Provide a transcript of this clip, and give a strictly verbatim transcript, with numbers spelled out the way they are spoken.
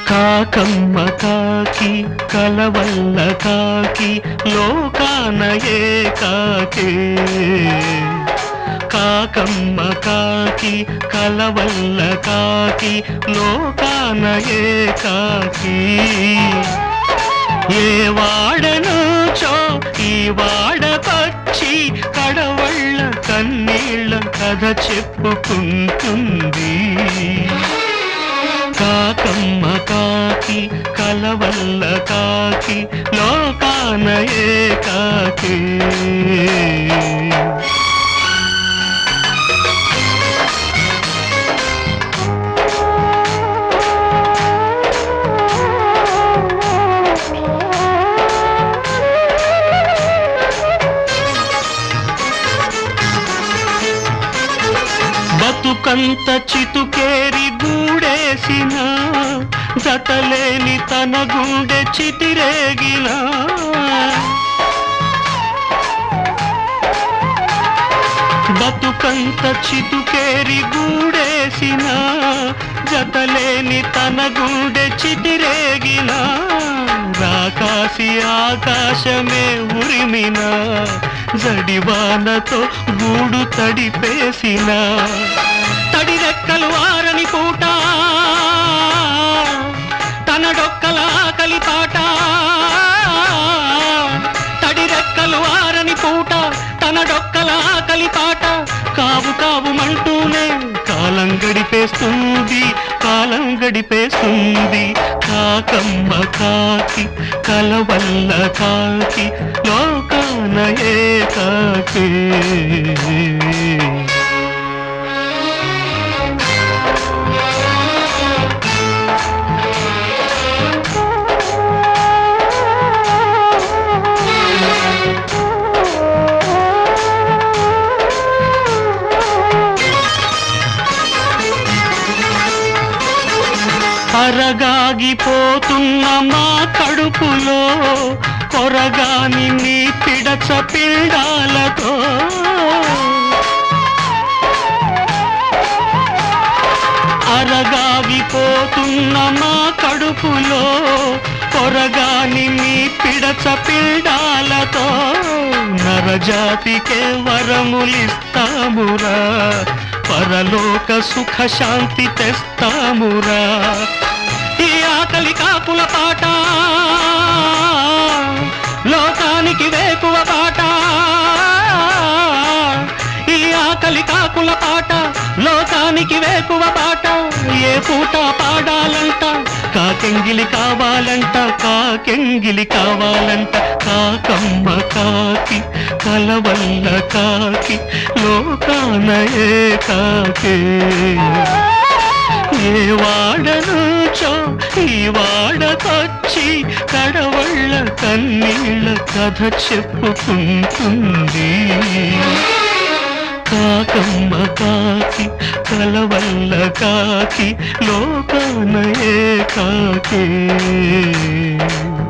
కాకమ్మ కాకి కలవల్ల కాకి లోకాన ఏకాకే కాకమ్మ కాకి కలవల్ల కాకి లోకాన ఏకాకి ఏ వాడనుచో ఈ వాడకొచ్చి కడవళ్ళ కన్నీళ్ళ కథ చెప్పుకుంటుంది కాకమ్మ కాకి కలవల్ల కాకి లోకాన ఏకాకి బతుకంత చితుకేరి గూడేసిన జతలేని తన గుండె చితిరేగిన బతుకంత చితుకేరి గూడేసిన జతలేని తన గుండె చితిరేగిన రాకాసి ఆకాశమే ఉరిమిన జడివానతో గూడు తడిపేసిన తడి రెక్కలు ఆరని పూట తన డొక్కల ఆకలి పాట తడి రెక్కలు ఆరని పూట తన డొక్కల ఆకలి పాట కావు కావు మంటూనే కాలం గడిపేస్తుంది కాలం గడిపేస్తుంది కాకమ్మ కాకి కలవల్ల కాకి లోకాన ఏకాకి అరగాగిపోతున్న మా కడుపులో కొరగాని నీ పిడచ పిండాలతో అరగాగిపోతున్న మా కడుపులో కొరగాని నీ పిడచ పిండాలతో నరజాతికే వరములిస్తామురా పరలోక సుఖ శాంతి తెస్తామురా ఈ ఆకలి కాకుల పాట లోకానికి వేకువ పాట ఈ ఆకలి కాకుల పాట లోకానికి వేకువ పాట ఏ పూట పాడాలంట కాకెంగిలి కావాలంట కాకెంగిలి కావాలంట కాకమ్మ కాకి కలవల్ల కాకి లోకాన ఏకాకి ఏ వాడనుచో ఈ వాడకొచ్చి కడవళ్ళ కన్నీళ్ళ కథ చెప్పుకుంటుంది కాకమ్మ కాకి కలవల్ల కాకి లోకాన ఏకాకి